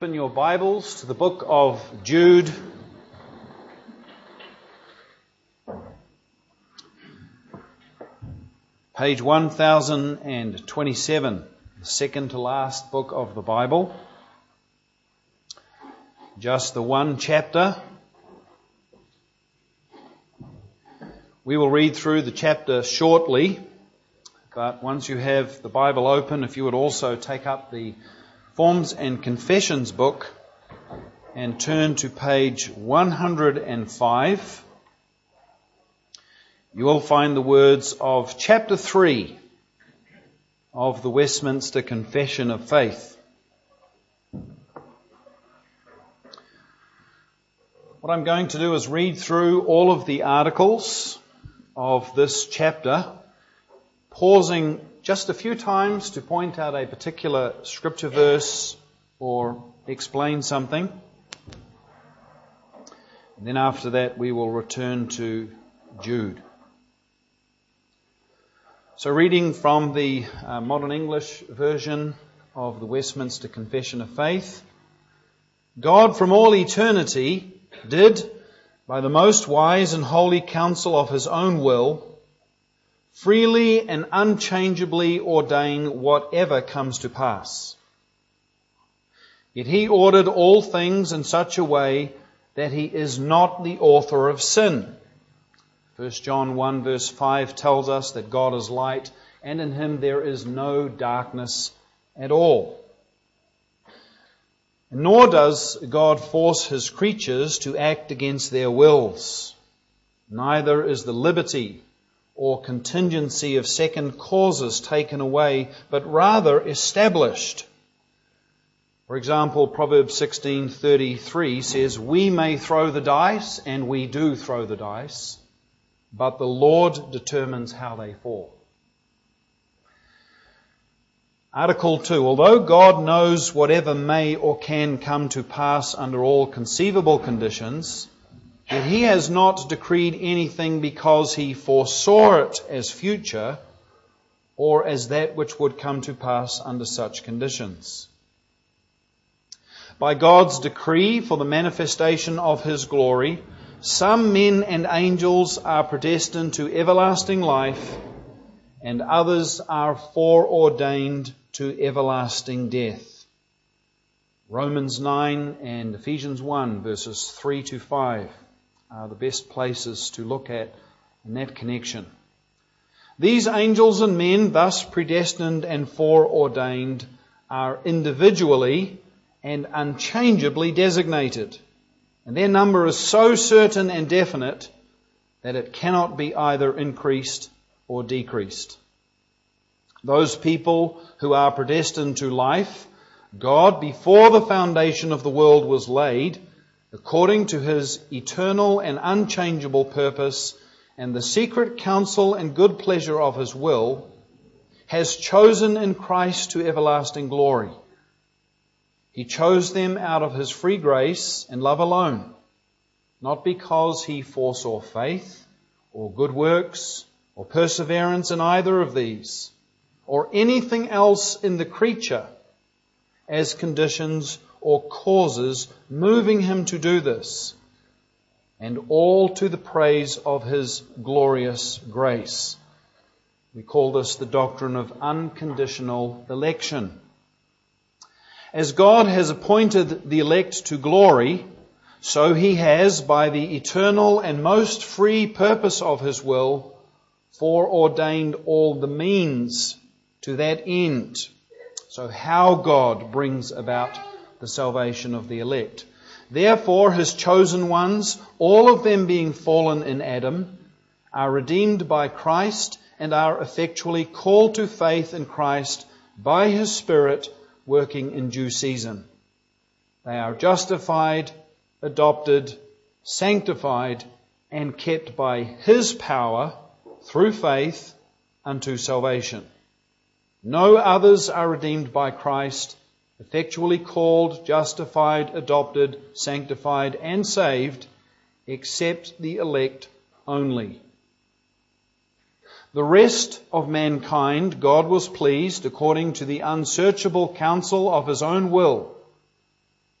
Open your Bibles to the book of Jude. Page 1027, the second to last book of the Bible. Just the one chapter. We will read through the chapter shortly, but once you have the Bible open, if you would also take up the Forms and Confessions book and turn to page 105, you will find the words of chapter 3 of the Westminster Confession of Faith. What I'm going to do is read through all of the articles of this chapter, pausing just a few times to point out a particular scripture verse or explain something. And then after that we will return to Jude. So reading from the Modern English version of the Westminster Confession of Faith. God from all eternity did, by the most wise and holy counsel of His own will, freely and unchangeably ordain whatever comes to pass. Yet He ordered all things in such a way that He is not the author of sin. 1 John 1 verse 5 tells us that God is light, and in Him there is no darkness at all. Nor does God force His creatures to act against their wills. Neither is the liberty or contingency of second causes taken away, but rather established. For example, Proverbs 16:33 says, "We may throw the dice, and we do throw the dice, but the Lord determines how they fall." Article 2. Although God knows whatever may or can come to pass under all conceivable conditions, yet He has not decreed anything because He foresaw it as future or as that which would come to pass under such conditions. By God's decree for the manifestation of His glory, some men and angels are predestined to everlasting life, and others are foreordained to everlasting death. Romans 9 and Ephesians 1 verses 3 to 5 are the best places to look at in that connection. These angels and men, thus predestined and foreordained, are individually and unchangeably designated, and their number is so certain and definite that it cannot be either increased or decreased. Those people who are predestined to life, God, before the foundation of the world was laid, according to His eternal and unchangeable purpose and the secret counsel and good pleasure of His will, has chosen in Christ to everlasting glory. He chose them out of His free grace and love alone, not because He foresaw faith or good works or perseverance in either of these, or anything else in the creature as conditions or causes moving Him to do this, and all to the praise of His glorious grace. We call this the doctrine of unconditional election. As God has appointed the elect to glory, so He has, by the eternal and most free purpose of His will, foreordained all the means to that end. So how God brings about the salvation of the elect. Therefore, His chosen ones, all of them being fallen in Adam, are redeemed by Christ and are effectually called to faith in Christ by His Spirit working in due season. They are justified, adopted, sanctified, and kept by His power through faith unto salvation. No others are redeemed by Christ, effectually called, justified, adopted, sanctified, and saved, except the elect only. The rest of mankind God was pleased, according to the unsearchable counsel of His own will,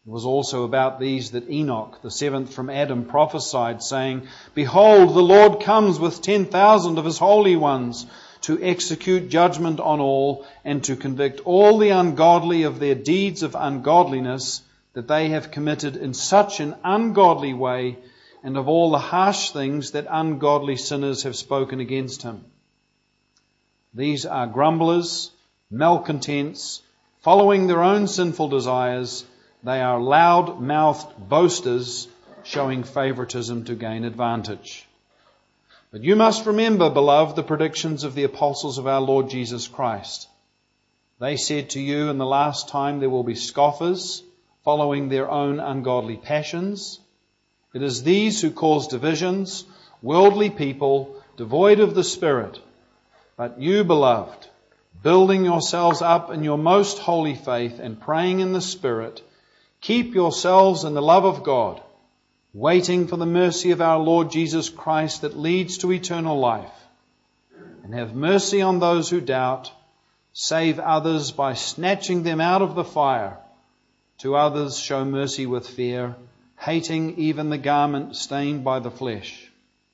It was also about these that Enoch, the seventh from Adam, prophesied, saying, "Behold, the Lord comes with 10,000 of his holy ones to execute judgment on all and to convict all the ungodly of their deeds of ungodliness that they have committed in such an ungodly way, and of all the harsh things that ungodly sinners have spoken against him. These are grumblers, malcontents, following their own sinful desires. They are loud-mouthed boasters, showing favoritism to gain advantage. But you must remember, beloved, the predictions of the apostles of our Lord Jesus Christ. They said to you, in the last time there will be scoffers, following their own ungodly passions. It is these who cause divisions, worldly people, devoid of the Spirit. But you, beloved, building yourselves up in your most holy faith and praying in the Spirit, keep yourselves in the love of God, waiting for the mercy of our Lord Jesus Christ that leads to eternal life. And have mercy on those who doubt. Save others by snatching them out of the fire. To others show mercy with fear, hating even the garment stained by the flesh.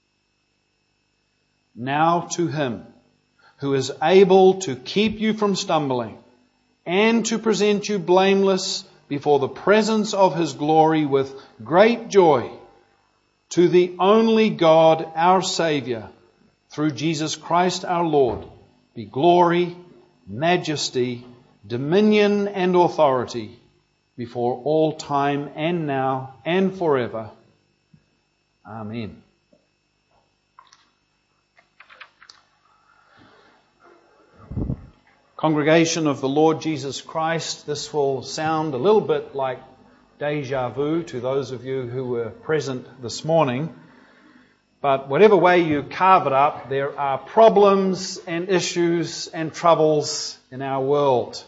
Now to Him who is able to keep you from stumbling and to present you blameless before the presence of His glory with great joy, to the only God, our Saviour, through Jesus Christ our Lord, be glory, majesty, dominion and authority before all time and now and forever. Amen. Congregation of the Lord Jesus Christ, this will sound a little bit like deja vu to those of you who were present this morning. But whatever way you carve it up, there are problems and issues and troubles in our world.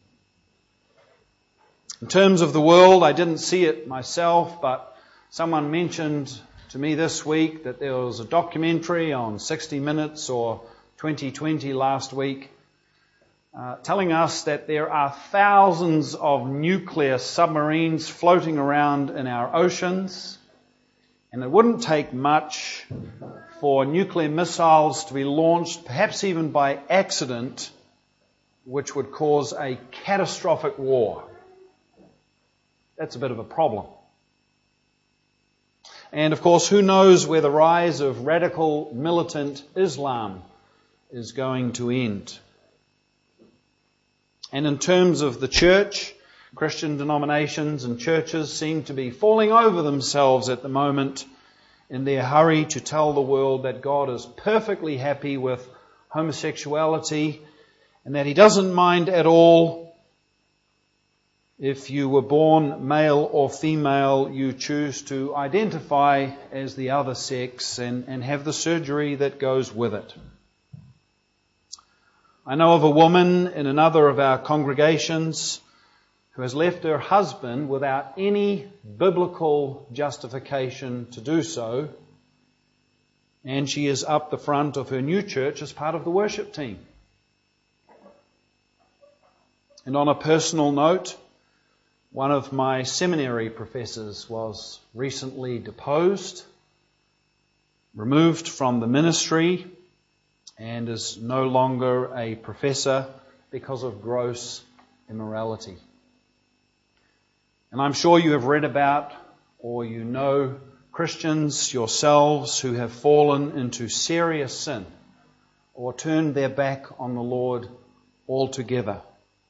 In terms of the world, I didn't see it myself, but someone mentioned to me this week that there was a documentary on 60 Minutes or 2020 last week telling us that there are thousands of nuclear submarines floating around in our oceans, and it wouldn't take much for nuclear missiles to be launched, perhaps even by accident, which would cause a catastrophic war. That's a bit of a problem. And of course, who knows where the rise of radical militant Islam is going to end. And in terms of the church, Christian denominations and churches seem to be falling over themselves at the moment in their hurry to tell the world that God is perfectly happy with homosexuality and that He doesn't mind at all if you were born male or female, you choose to identify as the other sex and have the surgery that goes with it. I know of a woman in another of our congregations who has left her husband without any biblical justification to do so, and she is up the front of her new church as part of the worship team. And on a personal note, one of my seminary professors was recently deposed, removed from the ministry, and is no longer a professor because of gross immorality. And I'm sure you have read about, or you know, Christians yourselves who have fallen into serious sin or turned their back on the Lord altogether.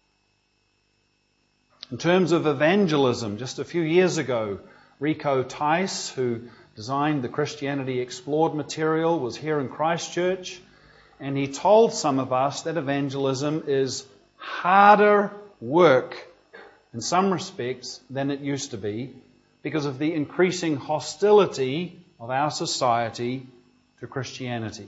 In terms of evangelism, just a few years ago, Rico Tice, who designed the Christianity Explored material, was here in Christchurch, and he told some of us that evangelism is harder work in some respects than it used to be because of the increasing hostility of our society to Christianity.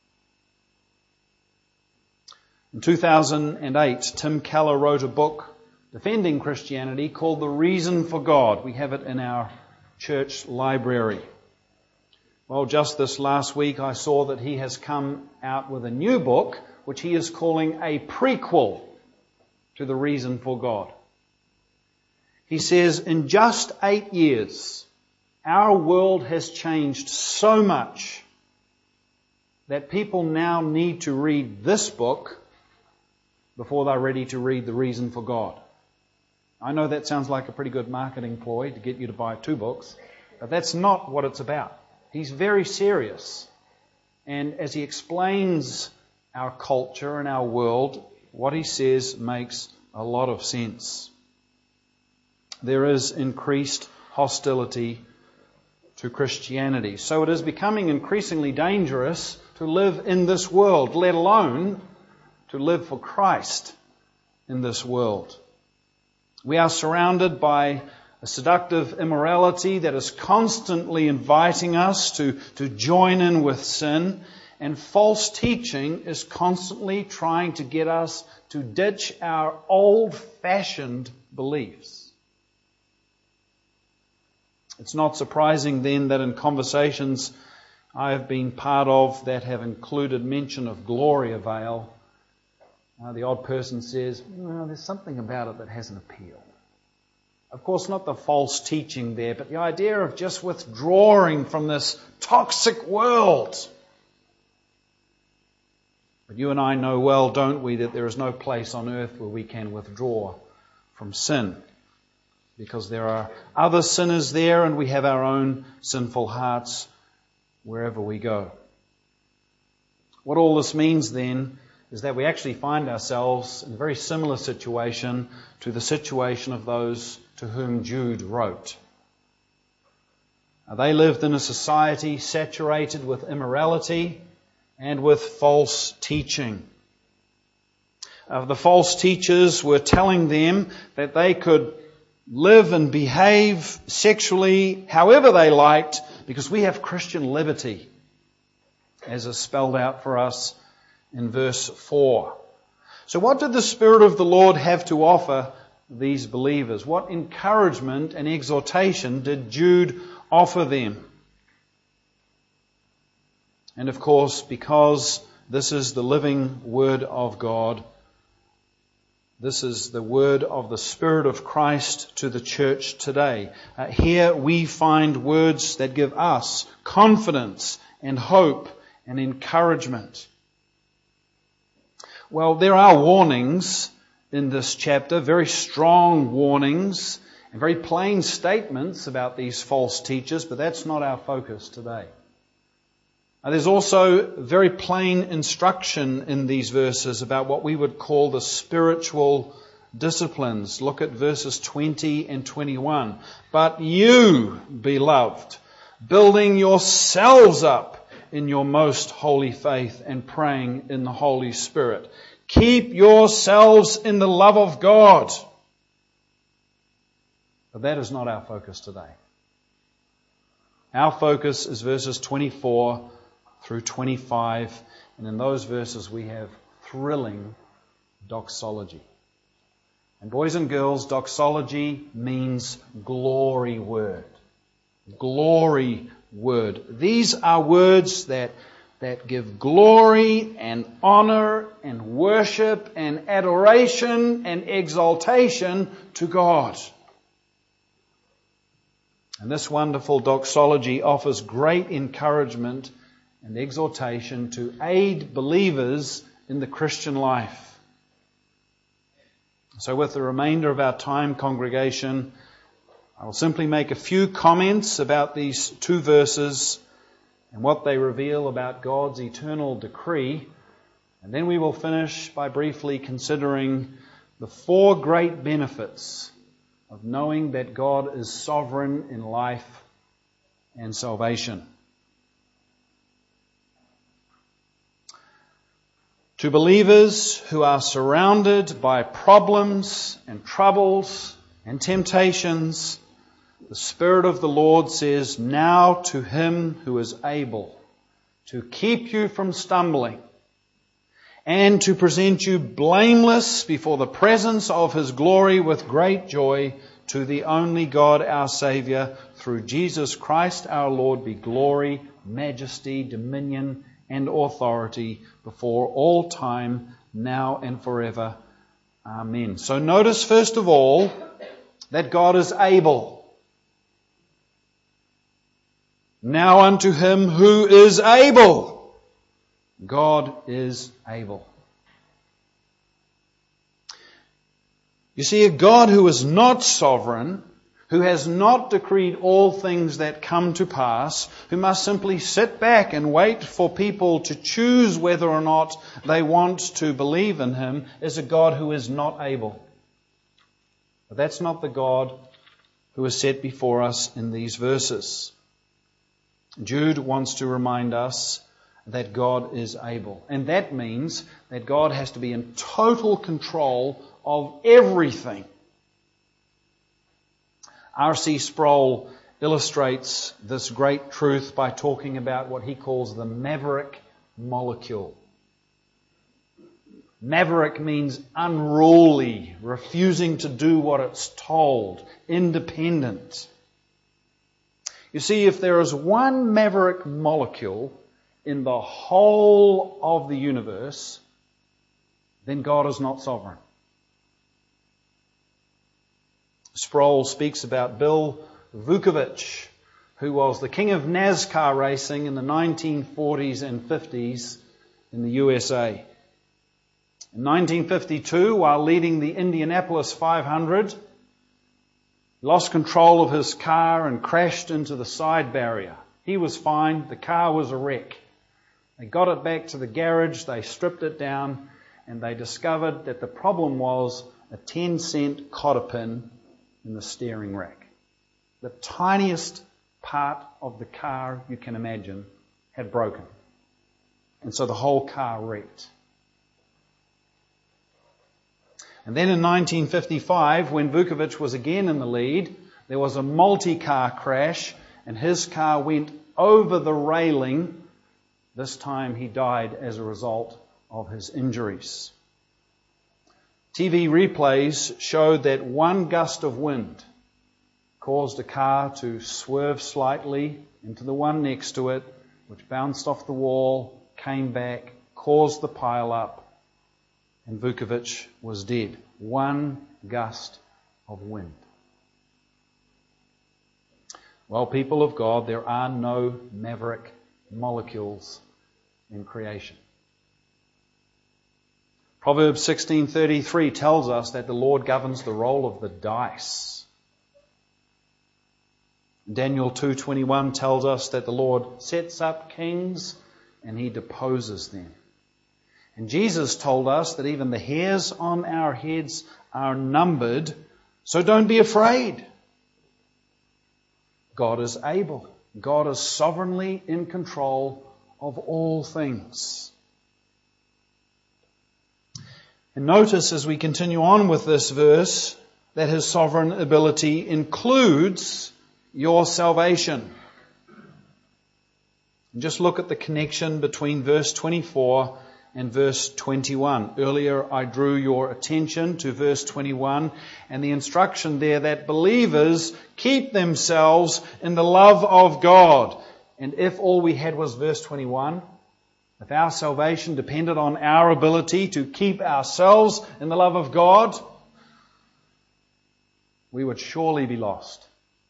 In 2008, Tim Keller wrote a book defending Christianity called The Reason for God. We have it in our church library. Well, just this last week I saw that he has come out with a new book which he is calling a prequel to The Reason for God. He says, in just 8 years, our world has changed so much that people now need to read this book before they're ready to read The Reason for God. I know that sounds like a pretty good marketing ploy to get you to buy 2 books, but that's not what it's about. He's very serious. And as he explains our culture and our world, what he says makes a lot of sense. There is increased hostility to Christianity. So it is becoming increasingly dangerous to live in this world, let alone to live for Christ in this world. We are surrounded by a seductive immorality that is constantly inviting us to join in with sin, and false teaching is constantly trying to get us to ditch our old-fashioned beliefs. It's not surprising then that in conversations I have been part of that have included mention of Gloria Vale, the odd person says, well, there's something about it that has an appeal. Of course, not the false teaching there, but the idea of just withdrawing from this toxic world. But you and I know well, don't we, that there is no place on earth where we can withdraw from sin. Because there are other sinners there and we have our own sinful hearts wherever we go. What all this means then is that we actually find ourselves in a very similar situation to the situation of those to whom Jude wrote. They lived in a society saturated with immorality and with false teaching. The false teachers were telling them that they could live and behave sexually however they liked because we have Christian liberty, as is spelled out for us in verse 4. So what did the Spirit of the Lord have to offer these believers? What encouragement and exhortation did Jude offer them? And of course, because this is the living Word of God, this is the word of the Spirit of Christ to the church today. Here we find words that give us confidence and hope and encouragement. Well, there are warnings in this chapter, very strong warnings and very plain statements about these false teachers, but that's not our focus today. There's also very plain instruction in these verses about what we would call the spiritual disciplines. Look at verses 20 and 21. But you, beloved, building yourselves up in your most holy faith and praying in the Holy Spirit, keep yourselves in the love of God. But that is not our focus today. Our focus is verses 24 through 25, and in those verses we have thrilling doxology. And boys and girls, doxology means glory word. Glory word. These are words that give glory and honor and worship and adoration and exaltation to God. And this wonderful doxology offers great encouragement and exhortation to aid believers in the Christian life. So with the remainder of our time, congregation, I will simply make a few comments about these 2 verses and what they reveal about God's eternal decree. And then we will finish by briefly considering the 4 great benefits of knowing that God is sovereign in life and salvation. To believers who are surrounded by problems and troubles and temptations, the Spirit of the Lord says, now to Him who is able to keep you from stumbling and to present you blameless before the presence of His glory with great joy, to the only God our Saviour, through Jesus Christ our Lord, be glory, majesty, dominion, and authority before all time, now and forever. Amen. So notice first of all, that God is able. Now unto Him who is able. God is able. You see, a God who is not sovereign, who has not decreed all things that come to pass, who must simply sit back and wait for people to choose whether or not they want to believe in Him, is a God who is not able. But that's not the God who is set before us in these verses. Jude wants to remind us that God is able. And that means that God has to be in total control of everything. R.C. Sproul illustrates this great truth by talking about what he calls the maverick molecule. Maverick means unruly, refusing to do what it's told, independent. You see, if there is one maverick molecule in the whole of the universe, then God is not sovereign. Sproul speaks about Bill Vukovich, who was the king of NASCAR racing in the 1940s and 50s in the USA. In 1952, while leading the Indianapolis 500, he lost control of his car and crashed into the side barrier. He was fine. The car was a wreck. They got it back to the garage, they stripped it down, and they discovered that the problem was a 10-cent cotter pin in the steering rack. The tiniest part of the car you can imagine had broken. And so the whole car wrecked. And then in 1955, when Vukovich was again in the lead, there was a multi-car crash and his car went over the railing. This time he died as a result of his injuries. TV replays showed that one gust of wind caused a car to swerve slightly into the one next to it, which bounced off the wall, came back, caused the pile up, and Vukovich was dead. One gust of wind. Well, people of God, there are no maverick molecules in creation. Proverbs 16:33 tells us that the Lord governs the roll of the dice. Daniel 2:21 tells us that the Lord sets up kings and He deposes them. And Jesus told us that even the hairs on our heads are numbered, so don't be afraid. God is able. God is sovereignly in control of all things. And notice as we continue on with this verse that His sovereign ability includes your salvation. And just look at the connection between verse 24 and verse 21. Earlier I drew your attention to verse 21 and the instruction there that believers keep themselves in the love of God. And if all we had was verse 21, if our salvation depended on our ability to keep ourselves in the love of God, we would surely be lost.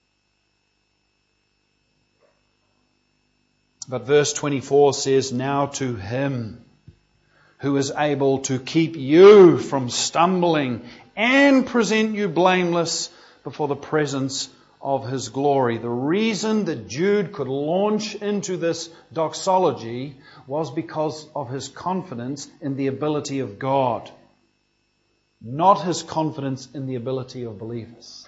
But verse 24 says, now to Him who is able to keep you from stumbling and present you blameless before the presence of His glory. The reason that Jude could launch into this doxology was because of his confidence in the ability of God, not his confidence in the ability of believers.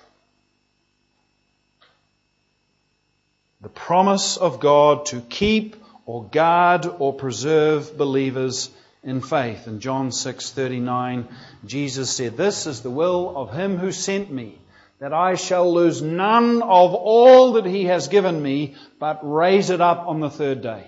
The promise of God to keep or guard or preserve believers in faith. In John 6:39, Jesus said, this is the will of Him who sent me, that I shall lose none of all that He has given me, but raise it up on the third day.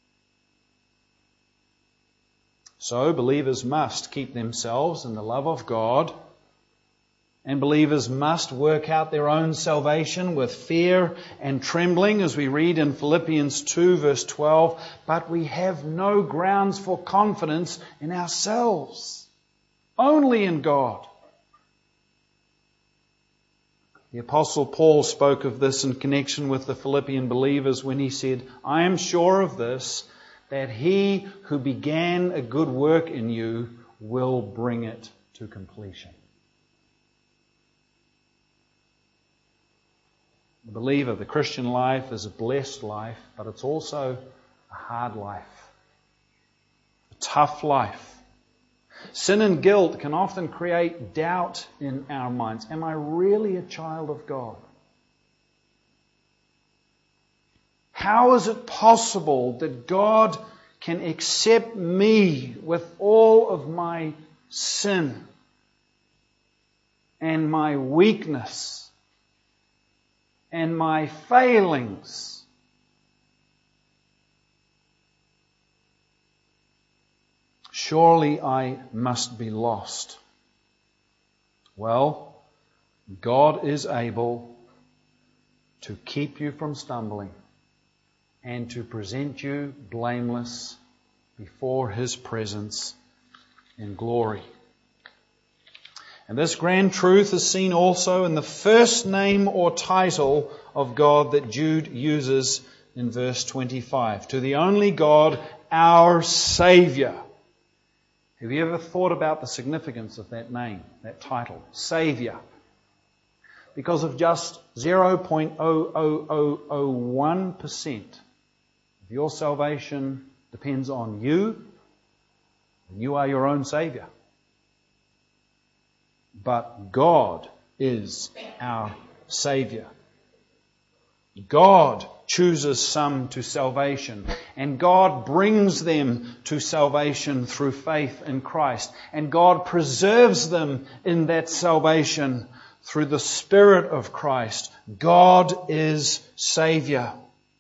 So believers must keep themselves in the love of God, and believers must work out their own salvation with fear and trembling, as we read in Philippians 2 verse 12, but we have no grounds for confidence in ourselves, only in God. The Apostle Paul spoke of this in connection with the Philippian believers when he said, "I am sure of this, that he who began a good work in you will bring it to completion." The believer, the Christian life, is a blessed life, but it's also a hard life, a tough life. Sin and guilt can often create doubt in our minds. Am I really a child of God? How is it possible that God can accept me with all of my sin and my weakness and my failings? Surely I must be lost. Well, God is able to keep you from stumbling and to present you blameless before His presence in glory. And this grand truth is seen also in the first name or title of God that Jude uses in verse 25. To the only God, our Saviour. Have you ever thought about the significance of that name, that title, Saviour? Because of just 0.00001% of your salvation depends on you, and you are your own Saviour. But God is our Saviour. God chooses some to salvation, and God brings them to salvation through faith in Christ, and God preserves them in that salvation through the Spirit of Christ. God is Saviour.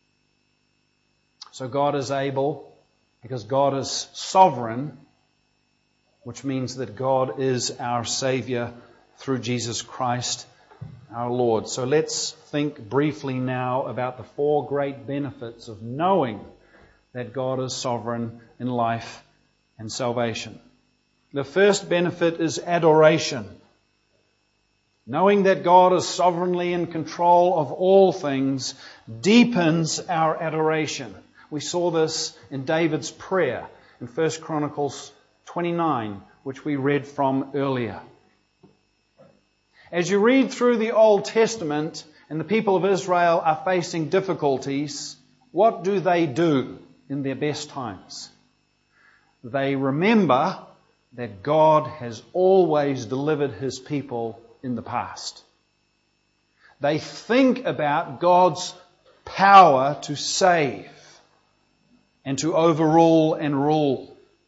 So God is able, because God is sovereign, which means that God is our Saviour through Jesus Christ our Lord. So let's think briefly now about the four great benefits of knowing that God is sovereign in life and salvation. The first benefit is adoration. Knowing that God is sovereignly in control of all things deepens our adoration. We saw this in David's prayer in 1 Chronicles 29, which we read from earlier. As you read through the Old Testament and the people of Israel are facing difficulties, what do they do in their best times? They remember that God has always delivered His people in the past. They think about God's power to save and to overrule and rule.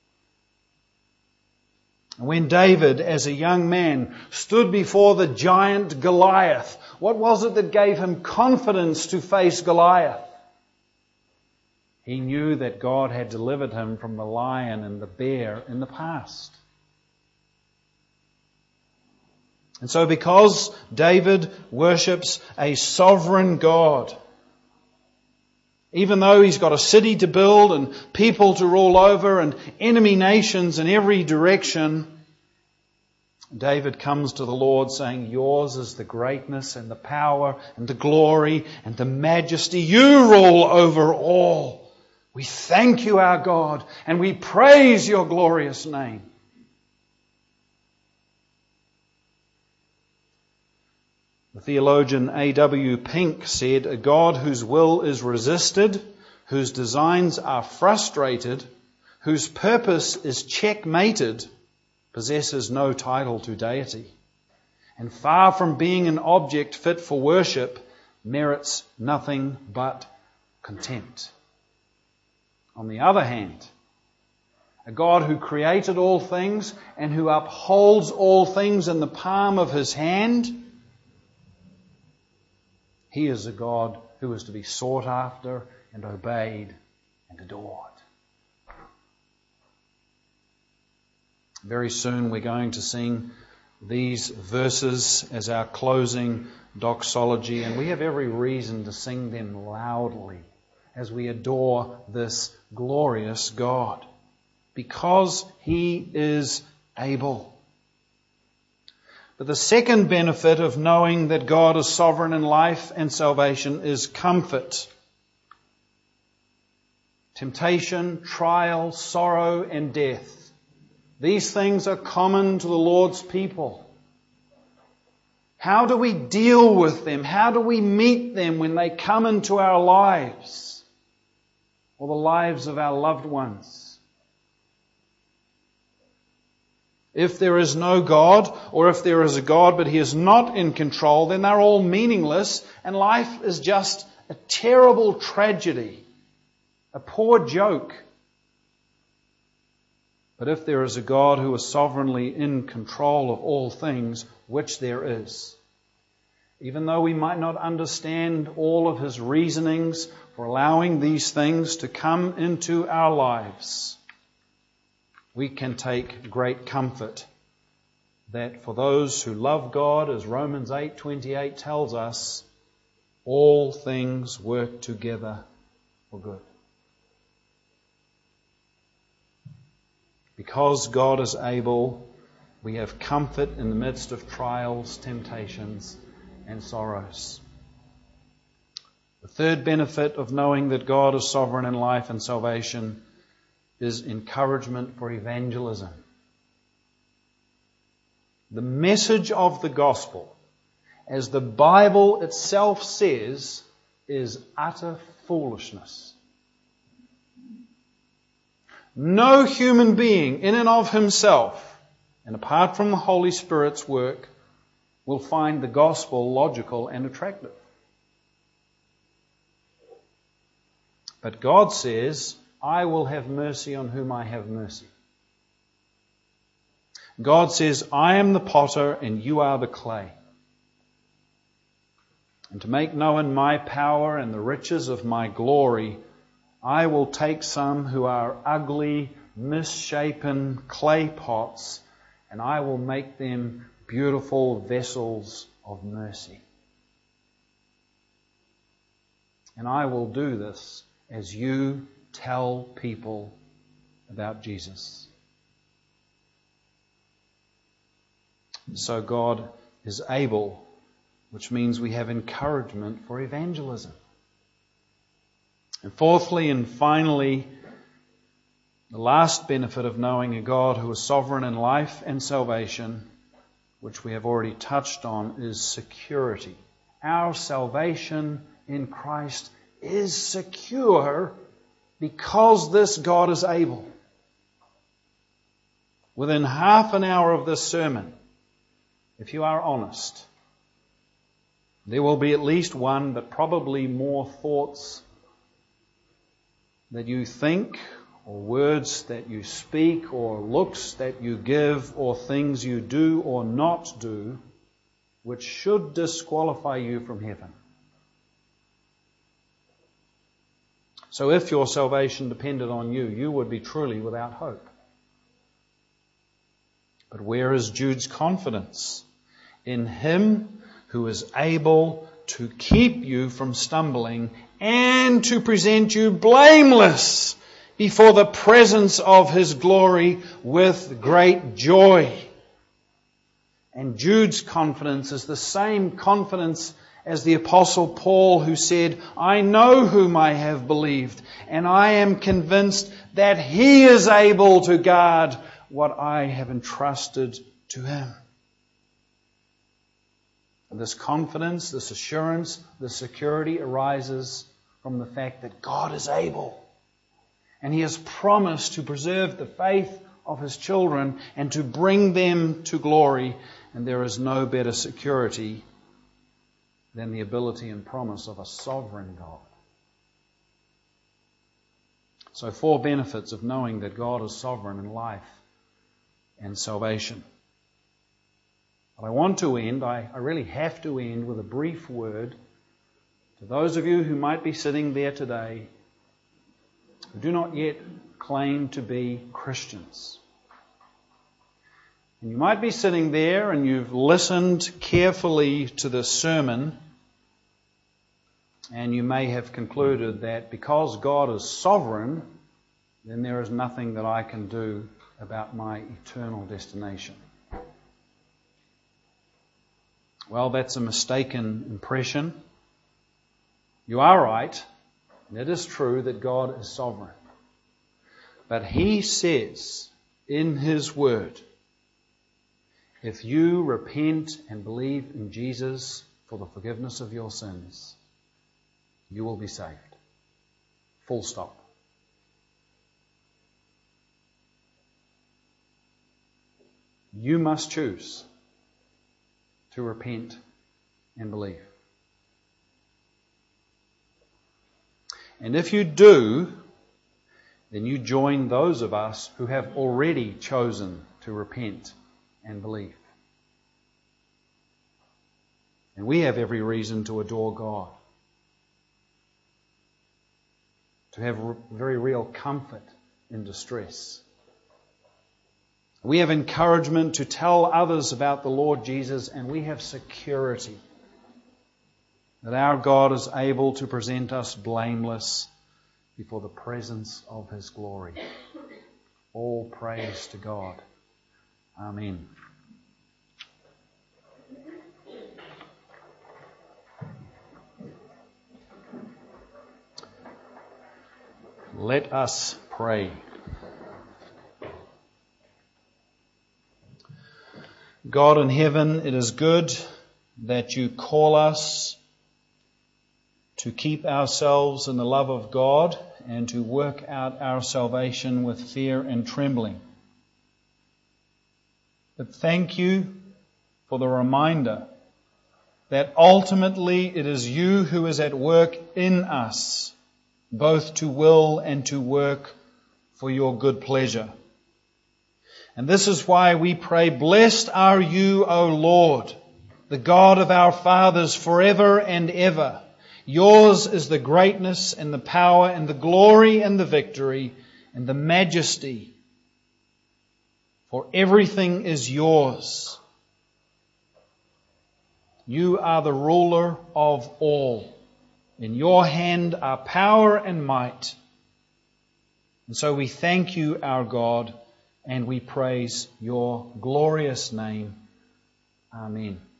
When David, as a young man, stood before the giant Goliath, what was it that gave him confidence to face Goliath? He knew that God had delivered him from the lion and the bear in the past. And so because David worships a sovereign God, even though he's got a city to build and people to rule over and enemy nations in every direction, David comes to the Lord saying, "Yours is the greatness and the power and the glory and the majesty. You rule over all. We thank you, our God, and we praise your glorious name." The theologian A.W. Pink said, "A God whose will is resisted, whose designs are frustrated, whose purpose is checkmated, possesses no title to deity, and far from being an object fit for worship, merits nothing but contempt." On the other hand, a God who created all things and who upholds all things in the palm of His hand, He is a God who is to be sought after and obeyed and adored. Very soon we're going to sing these verses as our closing doxology, and we have every reason to sing them loudly as we adore this glorious God, because He is able. But the second benefit of knowing that God is sovereign in life and salvation is comfort. Temptation, trial, sorrow, and death. These things are common to the Lord's people. How do we deal with them? How do we meet them when they come into our lives or the lives of our loved ones? If there is no God, or if there is a God but He is not in control, then they're all meaningless and life is just a terrible tragedy, a poor joke. But if there is a God who is sovereignly in control of all things, which there is, even though we might not understand all of His reasonings for allowing these things to come into our lives, we can take great comfort that for those who love God, as Romans 8:28 tells us, all things work together for good. Because God is able, we have comfort in the midst of trials, temptations, and sorrows. The third benefit of knowing that God is sovereign in life and salvation is encouragement for evangelism. The message of the gospel, as the Bible itself says, is utter foolishness. No human being in and of himself, and apart from the Holy Spirit's work, will find the gospel logical and attractive. But God says, I will have mercy on whom I have mercy. God says, I am the potter and you are the clay. And to make known my power and the riches of my glory, I will take some who are ugly, misshapen clay pots, and I will make them beautiful vessels of mercy. And I will do this as you tell people about Jesus. So God is able, which means we have encouragement for evangelism. And fourthly and finally, the last benefit of knowing a God who is sovereign in life and salvation, which we have already touched on, is security. Our salvation in Christ is secure because this God is able. Within half an hour of this sermon, if you are honest, there will be at least one, but probably more thoughts that you think, or words that you speak, or looks that you give, or things you do or not do, which should disqualify you from heaven. So if your salvation depended on you, you would be truly without hope. But where is Jude's confidence? In Him who is able to keep you from stumbling and to present you blameless before the presence of His glory with great joy. And Jude's confidence is the same confidence as the Apostle Paul, who said, I know whom I have believed, and I am convinced that He is able to guard what I have entrusted to Him. And this confidence, this assurance, this security arises from the fact that God is able. And He has promised to preserve the faith of His children and to bring them to glory. And there is no better security than the ability and promise of a sovereign God. So 4 benefits of knowing that God is sovereign in life and salvation. But I want to end, I really have to end with a brief word to those of you who might be sitting there today who do not yet claim to be Christians. And you might be sitting there and you've listened carefully to this sermon, and you may have concluded that because God is sovereign, then there is nothing that I can do about my eternal destination. Well, that's a mistaken impression. You are right, and it is true that God is sovereign. But He says in His Word, if you repent and believe in Jesus for the forgiveness of your sins, you will be saved. Full stop. You must choose to repent and believe. And if you do, then you join those of us who have already chosen to repent and believe. And we have every reason to adore God, to have very real comfort in distress. We have encouragement to tell others about the Lord Jesus, and we have security that our God is able to present us blameless before the presence of His glory. All praise to God. Amen. Let us pray. God in heaven, it is good that you call us to keep ourselves in the love of God and to work out our salvation with fear and trembling. But thank you for the reminder that ultimately it is you who is at work in us, both to will and to work for your good pleasure. And this is why we pray, blessed are you, O Lord, the God of our fathers forever and ever. Yours is the greatness and the power and the glory and the victory and the majesty. For everything is yours. You are the ruler of all. In your hand are power and might. And so we thank you, our God, and we praise your glorious name. Amen.